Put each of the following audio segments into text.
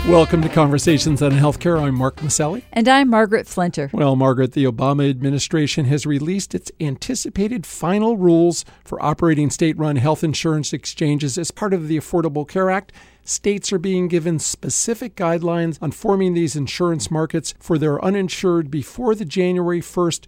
Welcome to Conversations on Healthcare. I'm Mark Maselli. And I'm Margaret Flinter. Well, Margaret, the Obama administration has released its anticipated final rules for operating state-run health insurance exchanges as part of the Affordable Care Act. States are being given specific guidelines on forming these insurance markets for their uninsured before the January 1st,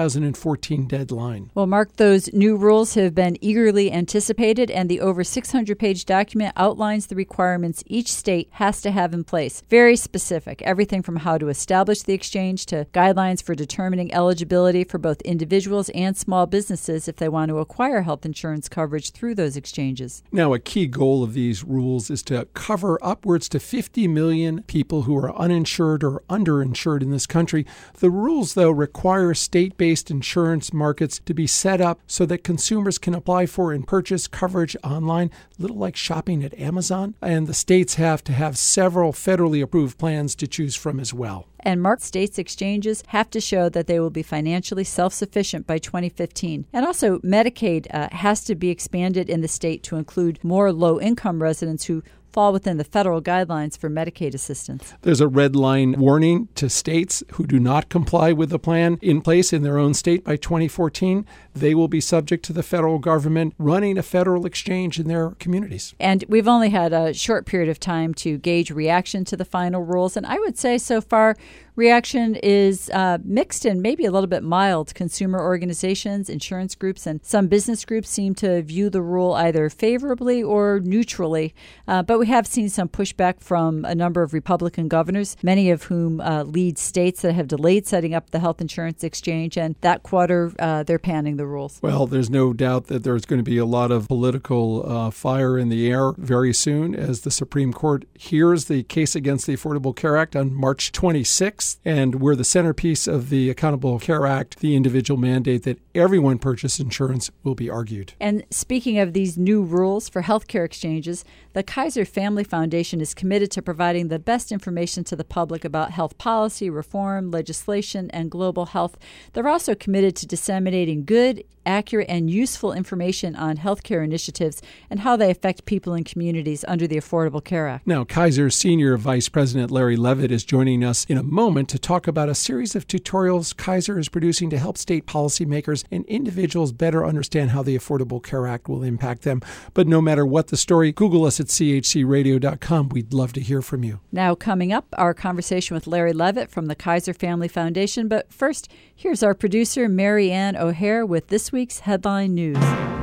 2014 deadline. Well, Mark, those new rules have been eagerly anticipated, and the over 600-page document outlines the requirements each state has to have in place. Very specific, everything from how to establish the exchange to guidelines for determining eligibility for both individuals and small businesses if they want to acquire health insurance coverage through those exchanges. Now, a key goal of these rules is to cover upwards to 50 million people who are uninsured or underinsured in this country. The rules, though, require state-based insurance markets to be set up so that consumers can apply for and purchase coverage online, a little like shopping at Amazon. And the states have to have several federally approved plans to choose from as well. And Mark, states' exchanges have to show that they will be financially self-sufficient by 2015. And also, Medicaid has to be expanded in the state to include more low-income residents who fall within the federal guidelines for Medicaid assistance. There's a red line warning to states who do not comply with the plan in place in their own state by 2014. They will be subject to the federal government running a federal exchange in their communities. And we've only had a short period of time to gauge reaction to the final rules. And I would say so far, reaction is mixed and maybe a little bit mild. Consumer organizations, insurance groups, and some business groups seem to view the rule either favorably or neutrally. But we have seen some pushback from a number of Republican governors, many of whom lead states that have delayed setting up the health insurance exchange. And that quarter, they're panning the rules. Well, there's no doubt that there's going to be a lot of political fire in the air very soon as the Supreme Court hears the case against the Affordable Care Act on March 26th. And we're the centerpiece of the Accountable Care Act, the individual mandate that everyone purchase insurance will be argued. And speaking of these new rules for healthcare exchanges, the Kaiser Family Foundation is committed to providing the best information to the public about health policy, reform, legislation, and global health. They're also committed to disseminating good, accurate, and useful information on healthcare initiatives and how they affect people and communities under the Affordable Care Act. Now, Kaiser's Senior Vice President Larry Levitt is joining us in a moment to talk about a series of tutorials Kaiser is producing to help state policymakers and individuals better understand how the Affordable Care Act will impact them. But no matter what the story, Google us at chcradio.com. We'd love to hear from you. Now, coming up, our conversation with Larry Levitt from the Kaiser Family Foundation. But first, here's our producer, Mary Ann O'Hare, with this week's Headline News.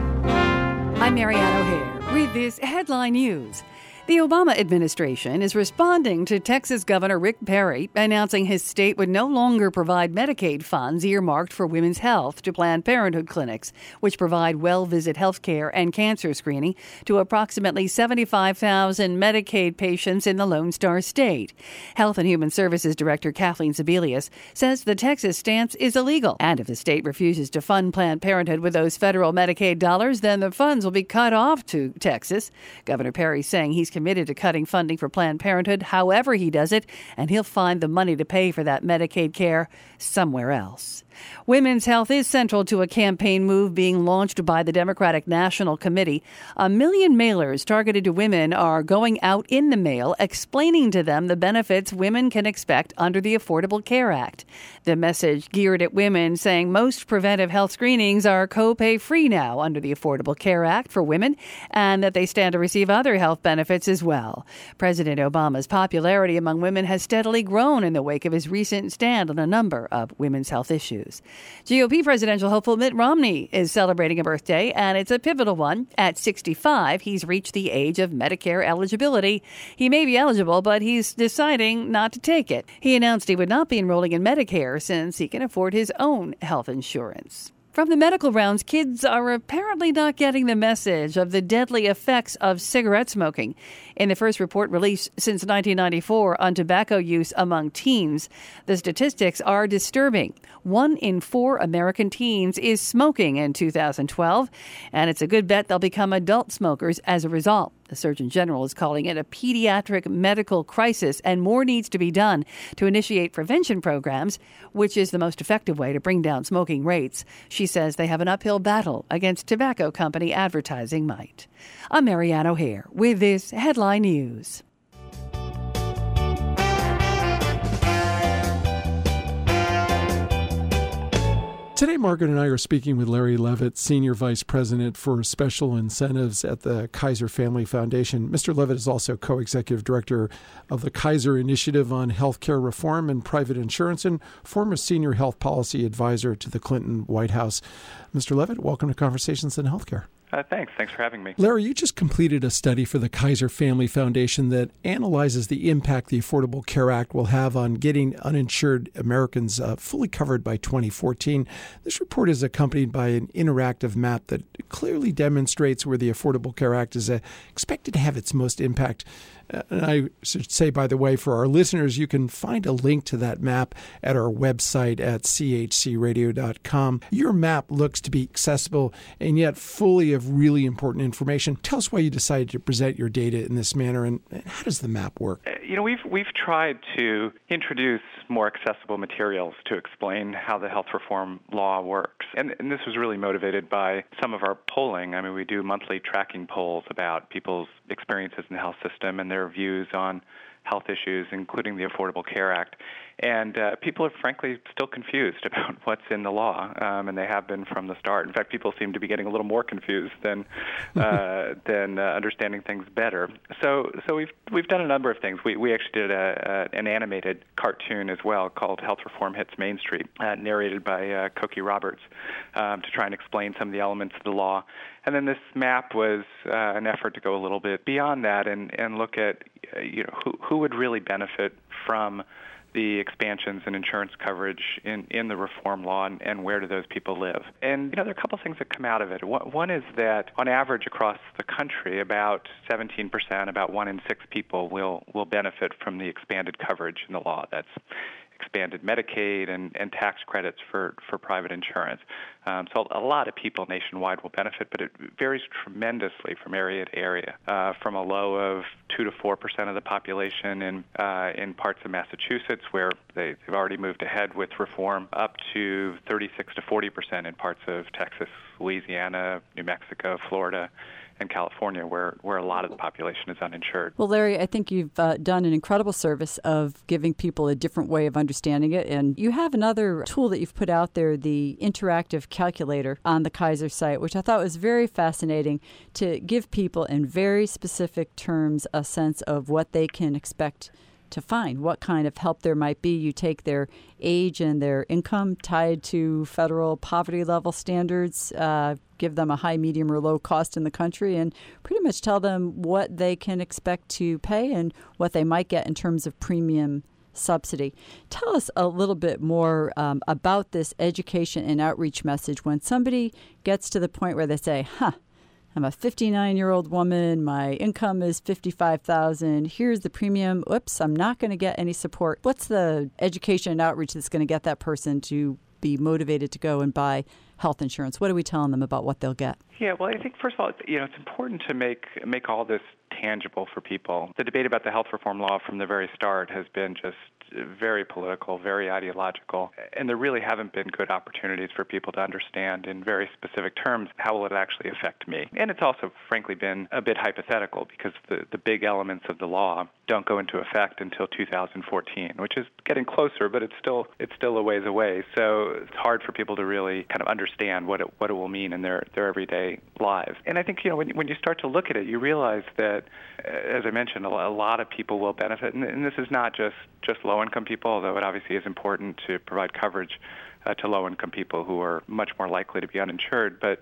I'm Mary Ann O'Hare with this Headline News. The Obama administration is responding to Texas Governor Rick Perry announcing his state would no longer provide Medicaid funds earmarked for women's health to Planned Parenthood clinics, which provide well-visit health care and cancer screening to approximately 75,000 Medicaid patients in the Lone Star State. Health and Human Services Director Kathleen Sebelius says the Texas stance is illegal, and if the state refuses to fund Planned Parenthood with those federal Medicaid dollars, then the funds will be cut off to Texas. Governor Perry saying he's committed to cutting funding for Planned Parenthood however he does it, and he'll find the money to pay for that Medicaid care somewhere else. Women's health is central to a campaign move being launched by the Democratic National Committee. 1 million mailers targeted to women are going out in the mail, explaining to them the benefits women can expect under the Affordable Care Act. The message geared at women saying most preventive health screenings are copay free now under the Affordable Care Act for women, and that they stand to receive other health benefits as well. President Obama's popularity among women has steadily grown in the wake of his recent stand on a number of women's health issues. GOP presidential hopeful Mitt Romney is celebrating a birthday, and it's a pivotal one. At 65, he's reached the age of Medicare eligibility. He may be eligible, but he's deciding not to take it. He announced he would not be enrolling in Medicare since he can afford his own health insurance. From the medical rounds, kids are apparently not getting the message of the deadly effects of cigarette smoking. In the first report released since 1994 on tobacco use among teens, the statistics are disturbing. 1 in 4 American teens is smoking in 2012, and it's a good bet they'll become adult smokers as a result. The Surgeon General is calling it a pediatric medical crisis, and more needs to be done to initiate prevention programs, which is the most effective way to bring down smoking rates. She says they have an uphill battle against tobacco company advertising might. I'm Mary Ann O'Hare with this Headline News. Today, Margaret and I are speaking with Larry Levitt, Senior Vice President for Special Incentives at the Kaiser Family Foundation. Mr. Levitt is also Co-Executive Director of the Kaiser Initiative on Healthcare Reform and Private Insurance and former Senior Health Policy Advisor to the Clinton White House. Mr. Levitt, welcome to Conversations in Healthcare. Thanks for having me. Larry, you just completed a study for the Kaiser Family Foundation that analyzes the impact the Affordable Care Act will have on getting uninsured Americans fully covered by 2014. This report is accompanied by an interactive map that clearly demonstrates where the Affordable Care Act is expected to have its most impact. And I should say, by the way, for our listeners, you can find a link to that map at our website at chcradio.com. Your map looks to be accessible and yet fully of really important information. Tell us why you decided to present your data in this manner, and how does the map work? We've tried to introduce more accessible materials to explain how the health reform law works. And this was really motivated by some of our polling. I mean, we do monthly tracking polls about people's experiences in the health system and their views on health issues, including the Affordable Care Act. And people are frankly still confused about what's in the law, and they have been from the start. In fact, people seem to be getting a little more confused than understanding things better. So we've done a number of things. We actually did an animated cartoon as well called Health Reform Hits Main Street, narrated by Cokie Roberts, to try and explain some of the elements of the law. And then this map was an effort to go a little bit beyond that and look at who would really benefit from the expansions in insurance coverage in the reform law, and where do those people live. And there are a couple things that come out of it. One is that on average across the country, about 17%, about 1 in 6 people will benefit from the expanded coverage in the law. That's expanded Medicaid and tax credits for private insurance. So a lot of people nationwide will benefit, but it varies tremendously from area to area, from a low of 2 to 4% of the population in parts of Massachusetts where they've already moved ahead with reform, up to 36 to 40% in parts of Texas, Louisiana, New Mexico, Florida, and California, where a lot of the population is uninsured. Well, Larry, I think you've done an incredible service of giving people a different way of understanding it. And you have another tool that you've put out there, the interactive calculator on the Kaiser site, which I thought was very fascinating to give people in very specific terms a sense of what they can expect to find, what kind of help there might be. You take their age and their income tied to federal poverty level standards, give them a high, medium, or low cost in the country, and pretty much tell them what they can expect to pay and what they might get in terms of premium subsidy. Tell us a little bit more about this education and outreach message when somebody gets to the point where they say, I'm a 59-year-old woman. My income is $55,000. Here's the premium. Oops, I'm not going to get any support. What's the education and outreach that's going to get that person to be motivated to go and buy health insurance? What are we telling them about what they'll get? Yeah, well, I think first of all, it's important to make all this tangible for people. The debate about the health reform law from the very start has been just very political, very ideological, and there really haven't been good opportunities for people to understand in very specific terms how will it actually affect me. And it's also, frankly, been a bit hypothetical because the big elements of the law don't go into effect until 2014, which is getting closer, but it's still a ways away. So it's hard for people to really kind of understand what it will mean in their everyday lives. And I think when you start to look at it, you realize that, as I mentioned, a lot of people will benefit, and this is not just low-income people, although it obviously is important to provide coverage to low-income people who are much more likely to be uninsured. But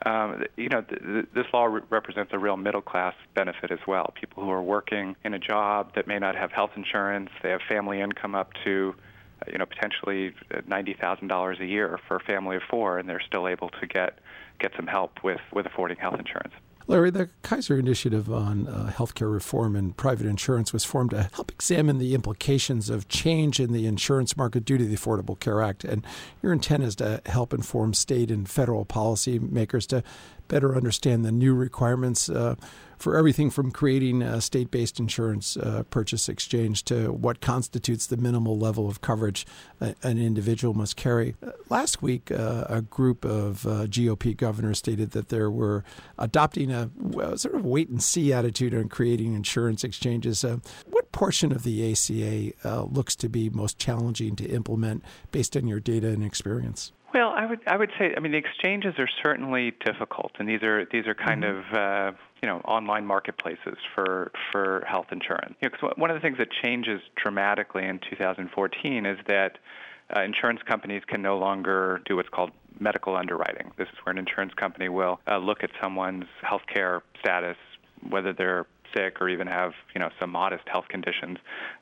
this law represents a real middle-class benefit as well. People who are working in a job that may not have health insurance, they have family income up to potentially $90,000 a year for a family of 4, and they're still able to get some help with affording health insurance. Larry, the Kaiser Initiative on Healthcare Reform and Private Insurance was formed to help examine the implications of change in the insurance market due to the Affordable Care Act. And your intent is to help inform state and federal policymakers to better understand the new requirements for everything from creating a state-based insurance purchase exchange to what constitutes the minimal level of coverage an individual must carry. Last week, a group of GOP governors stated that they were adopting a sort of wait-and-see attitude on creating insurance exchanges. What portion of the ACA looks to be most challenging to implement based on your data and experience? Well, I would say, I mean, the exchanges are certainly difficult, and these are kind of online marketplaces for health insurance. 'Cause one of the things that changes dramatically in 2014 is that insurance companies can no longer do what's called medical underwriting. This is where an insurance company will look at someone's health care status, whether they're sick or even have some modest health conditions,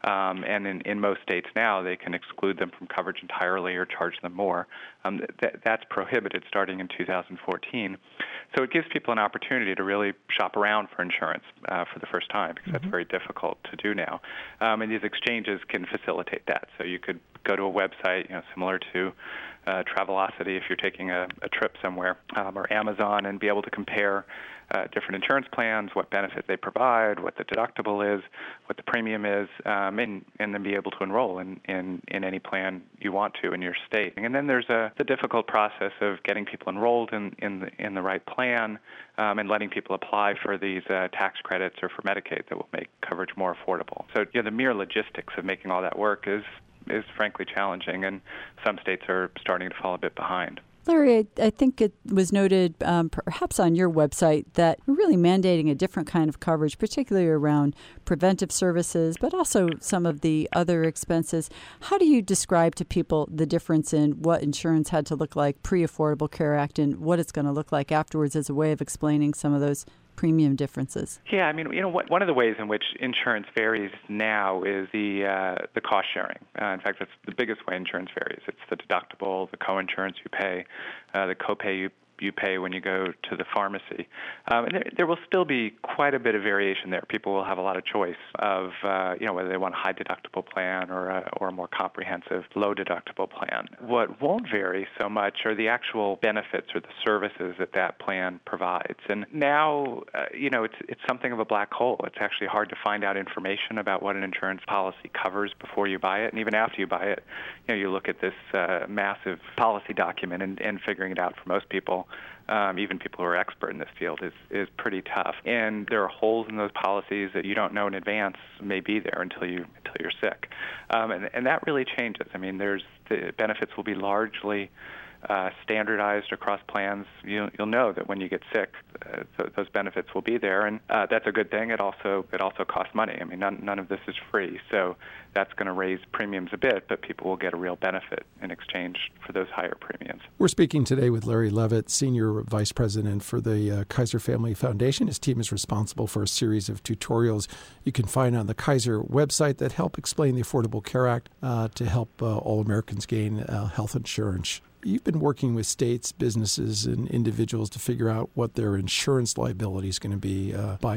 and in most states now they can exclude them from coverage entirely or charge them more. That's prohibited starting in 2014. So it gives people an opportunity to really shop around for insurance for the first time, because that's very difficult to do now. And these exchanges can facilitate that. So you could go to a website, similar to Travelocity if you're taking a trip somewhere, or Amazon, and be able to compare different insurance plans, what benefits they provide, what the deductible is, what the premium is, and then be able to enroll in any plan you want to in your state. And then there's the difficult process of getting people enrolled in the right plan, and letting people apply for these tax credits or for Medicaid that will make coverage more affordable. So the mere logistics of making all that work is frankly challenging, and some states are starting to fall a bit behind. Larry, I think it was noted perhaps on your website that we're really mandating a different kind of coverage, particularly around preventive services, but also some of the other expenses. How do you describe to people the difference in what insurance had to look like pre-Affordable Care Act and what it's going to look like afterwards as a way of explaining some of those premium differences? Yeah, I mean, one of the ways in which insurance varies now is the cost sharing. In fact, that's the biggest way insurance varies. It's the deductible, the co-insurance you pay, the copay you pay when you go to the pharmacy. And there will still be quite a bit of variation there. People will have a lot of choice of whether they want a high deductible plan or a more comprehensive low deductible plan. What won't vary so much are the actual benefits or the services that plan provides. And now it's something of a black hole. It's actually hard to find out information about what an insurance policy covers before you buy it, and even after you buy it, you look at this massive policy document and figuring it out for most people. Even people who are expert in this field is pretty tough. And there are holes in those policies that you don't know in advance may be there until you're sick. And that really changes. I mean, the benefits will be largely standardized across plans. You'll know that when you get sick, those benefits will be there, and that's a good thing. It also costs money. I mean, none of this is free, so that's going to raise premiums a bit, but people will get a real benefit in exchange for those higher premiums. We're speaking today with Larry Levitt, Senior Vice President for the Kaiser Family Foundation. His team is responsible for a series of tutorials you can find on the Kaiser website that help explain the Affordable Care Act to help all Americans gain health insurance. You've been working with states, businesses, and individuals to figure out what their insurance liability is going to be by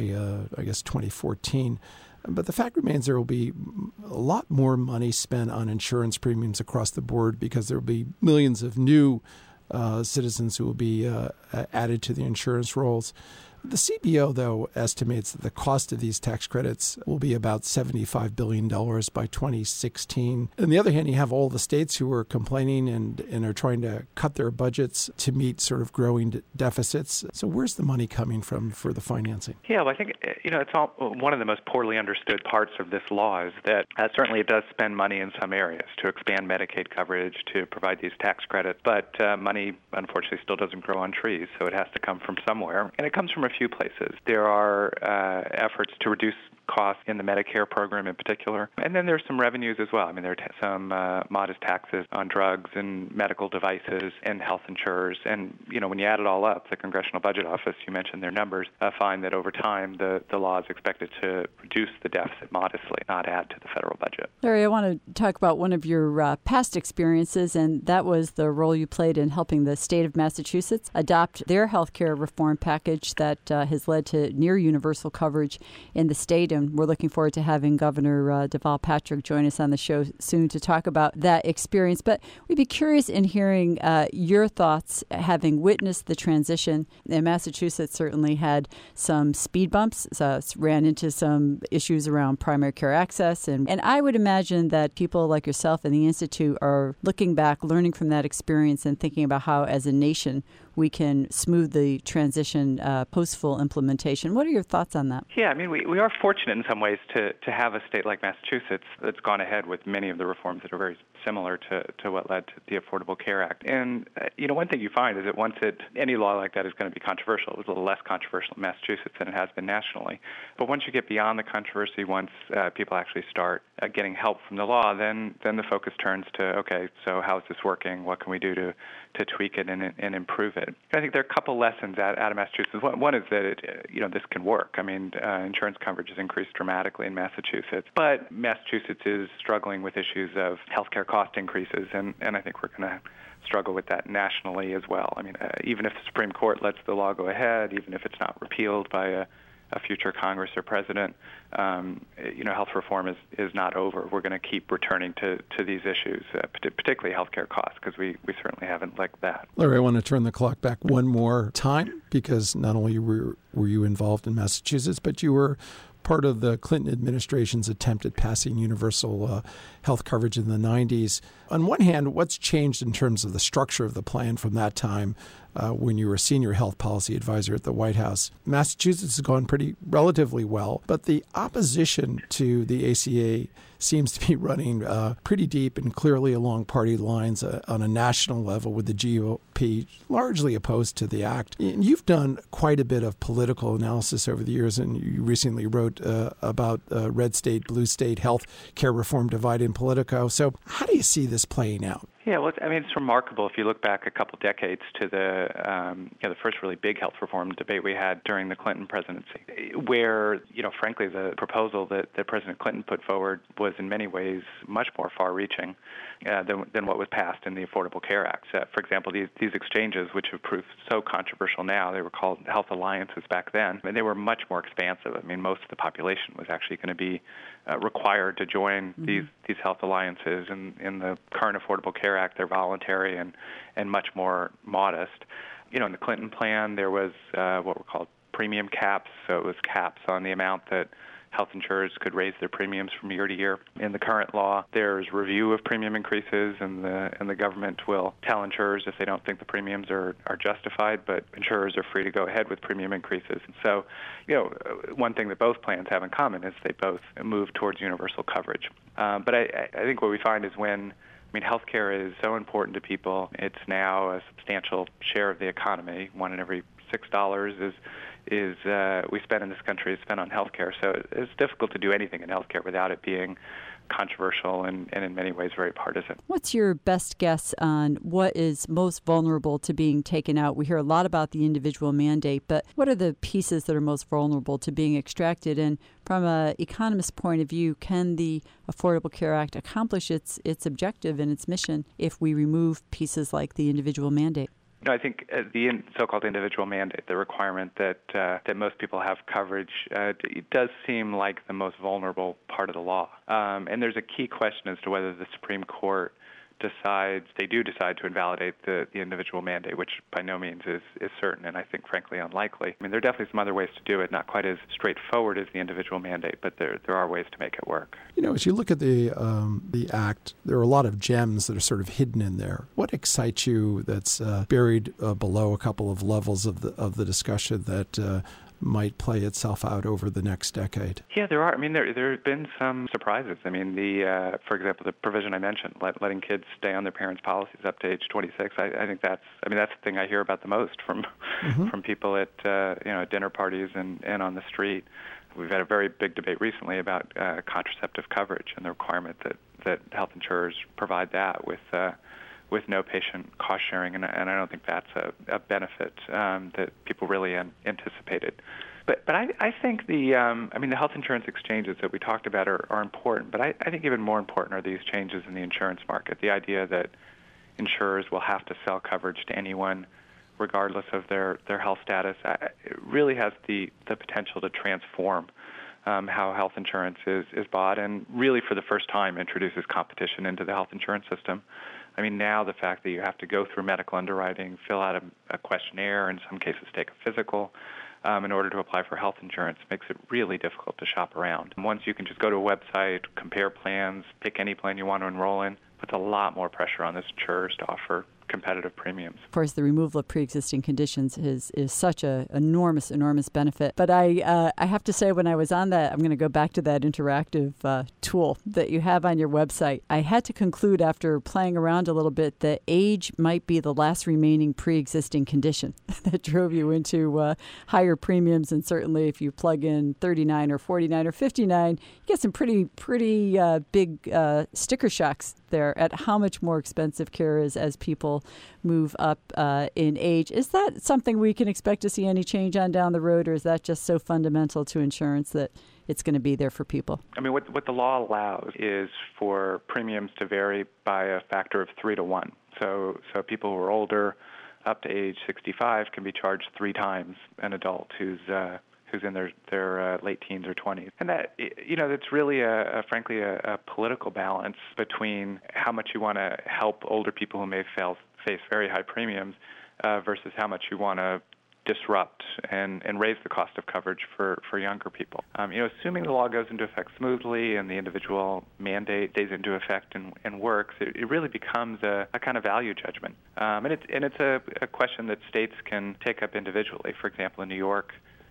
2014. But the fact remains there will be a lot more money spent on insurance premiums across the board because there will be millions of new citizens who will be added to the insurance rolls. The CBO, though, estimates that the cost of these tax credits will be about $75 billion by 2016. On the other hand, you have all the states who are complaining and are trying to cut their budgets to meet sort of growing deficits. So where's the money coming from for the financing? Yeah, well, I think it's one of the most poorly understood parts of this law is that certainly it does spend money in some areas to expand Medicaid coverage, to provide these tax credits, but money, unfortunately, still doesn't grow on trees, so it has to come from somewhere, and it comes from a few places. There are efforts to reduce costs in the Medicare program in particular, and then there's some revenues as well. I mean, there are some modest taxes on drugs and medical devices and health insurers, and when you add it all up, the Congressional Budget Office, you mentioned their numbers, find that over time the law is expected to reduce the deficit modestly, not add to the federal budget. Larry, I want to talk about one of your past experiences, and that was the role you played in helping the state of Massachusetts adopt their health care reform package that has led to near universal coverage in the state. And we're looking forward to having Governor Deval Patrick join us on the show soon to talk about that experience. But we'd be curious in hearing your thoughts, having witnessed the transition. And Massachusetts certainly had some speed bumps, ran into some issues around primary care access. And I would imagine that people like yourself and the Institute are looking back, learning from that experience and thinking about how, as a nation, we can smooth the transition post full implementation. What are your thoughts on that? Yeah, I mean, we are fortunate in some ways to have a state like Massachusetts that's gone ahead with many of the reforms that are very similar to what led to the Affordable Care Act. And, one thing you find is that any law like that is going to be controversial. It was a little less controversial in Massachusetts than it has been nationally. But once you get beyond the controversy, once people actually start getting help from the law, then the focus turns to, okay, so how is this working? What can we do to tweak it and improve it? I think there are a couple lessons out of Massachusetts. One is that this can work. I mean, insurance coverage has increased dramatically in Massachusetts, but Massachusetts is struggling with issues of healthcare cost increases, and I think we're going to struggle with that nationally as well. I mean, even if the Supreme Court lets the law go ahead, even if it's not repealed by a future Congress or president, health reform is not over. We're going to keep returning to these issues, particularly healthcare costs, because we certainly haven't liked that. Larry, I want to turn the clock back one more time, because not only were you involved in Massachusetts, but you were part of the Clinton administration's attempt at passing universal health coverage in the 90s. On one hand, what's changed in terms of the structure of the plan from that time when you were a senior health policy advisor at the White House? Massachusetts has gone relatively well, but the opposition to the ACA seems to be running pretty deep and clearly along party lines on a national level, with the GOP largely opposed to the act. And you've done quite a bit of political analysis over the years, and you recently wrote about red state, blue state health care reform divide in Politico. So how do you see this playing out? Yeah, well, I mean, it's remarkable if you look back a couple decades to the first really big health reform debate we had during the Clinton presidency, where, frankly, the proposal that President Clinton put forward was in many ways much more far-reaching than what was passed in the Affordable Care Act. For example, these exchanges, which have proved so controversial now, they were called health alliances back then, and they were much more expansive. I mean, most of the population was actually going to be required to join these health alliances. In the current Affordable Care Act, they're voluntary and much more modest. In the Clinton plan, there was what were called premium caps, so it was caps on the amount that health insurers could raise their premiums from year to year. In the current law, there's review of premium increases, and the government will tell insurers if they don't think the premiums are justified, but insurers are free to go ahead with premium increases. And so, one thing that both plans have in common is they both move towards universal coverage. But I think what we find is healthcare is so important to people. It's now a substantial share of the economy. $1 in every $6 is we spend in this country is spent on healthcare. So it's difficult to do anything in healthcare without it being controversial and in many ways very partisan. What's your best guess on what is most vulnerable to being taken out? We hear a lot about the individual mandate, but what are the pieces that are most vulnerable to being extracted? And from an economist's point of view, can the Affordable Care Act accomplish its objective and its mission if we remove pieces like the individual mandate? I think the so-called individual mandate, the requirement that most people have coverage, it does seem like the most vulnerable part of the law. And there's a key question as to whether the Supreme Court they do decide to invalidate the individual mandate, which by no means is certain, and I think, frankly, unlikely. I mean, there are definitely some other ways to do it, not quite as straightforward as the individual mandate, but there are ways to make it work. As you look at the Act, there are a lot of gems that are sort of hidden in there. What excites you that's buried below a couple of levels of the discussion that might play itself out over the next decade? Yeah, there are. I mean, there have been some surprises. I mean, for example, the provision I mentioned, letting kids stay on their parents' policies up to age 26. I think that's the thing I hear about the most from people at dinner parties and on the street. We've had a very big debate recently about contraceptive coverage and the requirement that health insurers provide that with no patient cost sharing, and I don't think that's a benefit that people really anticipated. But I think the health insurance exchanges that we talked about are important, but I think even more important are these changes in the insurance market. The idea that insurers will have to sell coverage to anyone regardless of their health status, it really has the potential to transform how health insurance is bought, and really for the first time introduces competition into the health insurance system. I mean, now the fact that you have to go through medical underwriting, fill out a questionnaire, in some cases take a physical, in order to apply for health insurance makes it really difficult to shop around. And once you can just go to a website, compare plans, pick any plan you want to enroll in, puts a lot more pressure on those insurers to offer competitive premiums. Of course, the removal of pre-existing conditions is such an enormous benefit. But I have to say, when I was on that, I'm going to go back to that interactive tool that you have on your website. I had to conclude after playing around a little bit that age might be the last remaining pre-existing condition that drove you into higher premiums. And certainly if you plug in 39 or 49 or 59, you get some pretty big sticker shocks there at how much more expensive care is as people move up in age. Is that something we can expect to see any change on down the road, or is that just so fundamental to insurance that it's going to be there for people? I mean, what the law allows is for premiums to vary by a factor of 3 to 1. So people who are older, up to age 65, can be charged 3 times an adult who's in their late teens or 20s. And that, it's really frankly a political balance between how much you want to help older people who may face very high premiums versus how much you want to disrupt and raise the cost of coverage for younger people. Assuming the law goes into effect smoothly and the individual mandate stays into effect and works, it really becomes a kind of value judgment. And it's a question that states can take up individually. For example, in New York,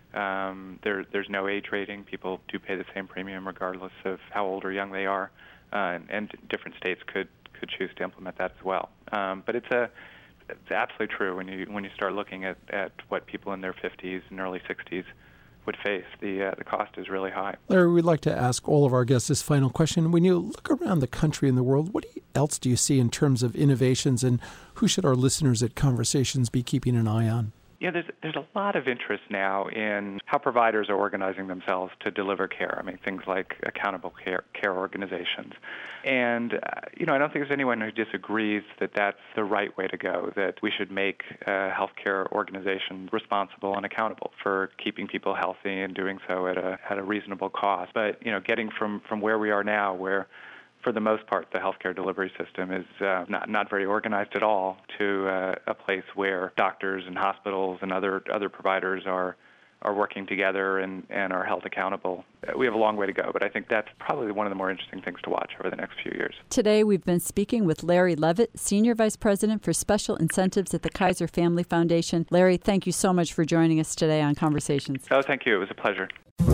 there's no age rating. People do pay the same premium regardless of how old or young they are, and different states could choose to implement that as well. But it's absolutely true when you start looking at what people in their 50s and early 60s would face. The cost is really high. Larry, we'd like to ask all of our guests this final question. When you look around the country and the world, what else do you see in terms of innovations, and who should our listeners at Conversations be keeping an eye on? Yeah, there's a lot of interest now in how providers are organizing themselves to deliver care. I mean, things like accountable care organizations. And, I don't think there's anyone who disagrees that that's the right way to go, that we should make healthcare organizations responsible and accountable for keeping people healthy and doing so at a reasonable cost. But, getting from where we are now, where for the most part, the healthcare delivery system is not very organized at all, to a place where doctors and hospitals and other providers are working together and are held accountable. We have a long way to go, but I think that's probably one of the more interesting things to watch over the next few years. Today, we've been speaking with Larry Levitt, Senior Vice President for Special Incentives at the Kaiser Family Foundation. Larry, thank you so much for joining us today on Conversations. Oh, thank you. It was a pleasure.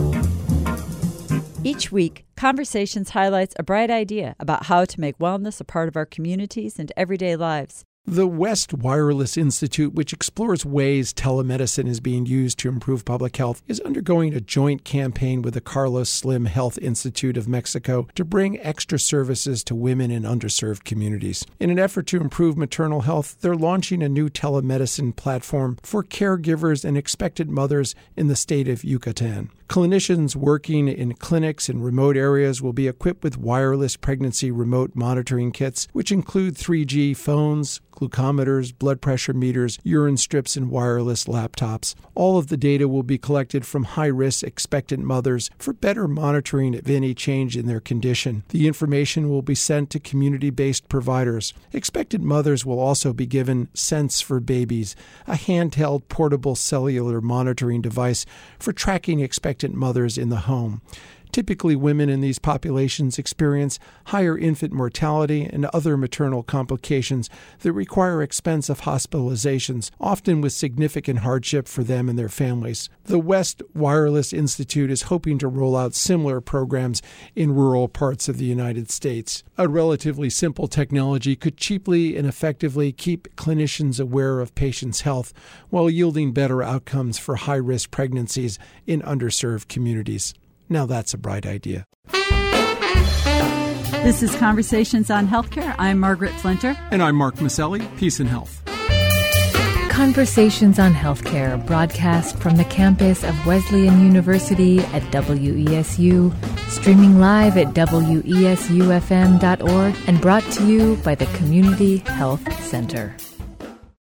Each week, Conversations highlights a bright idea about how to make wellness a part of our communities and everyday lives. The West Wireless Institute, which explores ways telemedicine is being used to improve public health, is undergoing a joint campaign with the Carlos Slim Health Institute of Mexico to bring extra services to women in underserved communities. In an effort to improve maternal health, they're launching a new telemedicine platform for caregivers and expectant mothers in the state of Yucatan. Clinicians working in clinics in remote areas will be equipped with wireless pregnancy remote monitoring kits, which include 3G phones, glucometers, blood pressure meters, urine strips, and wireless laptops. All of the data will be collected from high-risk expectant mothers for better monitoring of any change in their condition. The information will be sent to community-based providers. Expectant mothers will also be given Sense for Babies, a handheld portable cellular monitoring device for tracking expectant mothers in the home. Typically, women in these populations experience higher infant mortality and other maternal complications that require expensive hospitalizations, often with significant hardship for them and their families. The West Wireless Institute is hoping to roll out similar programs in rural parts of the United States. A relatively simple technology could cheaply and effectively keep clinicians aware of patients' health while yielding better outcomes for high-risk pregnancies in underserved communities. Now that's a bright idea. This is Conversations on Healthcare. I'm Margaret Flinter. And I'm Mark Maselli. Peace and health. Conversations on Healthcare, broadcast from the campus of Wesleyan University at WESU, streaming live at WESUFM.org, and brought to you by the Community Health Center.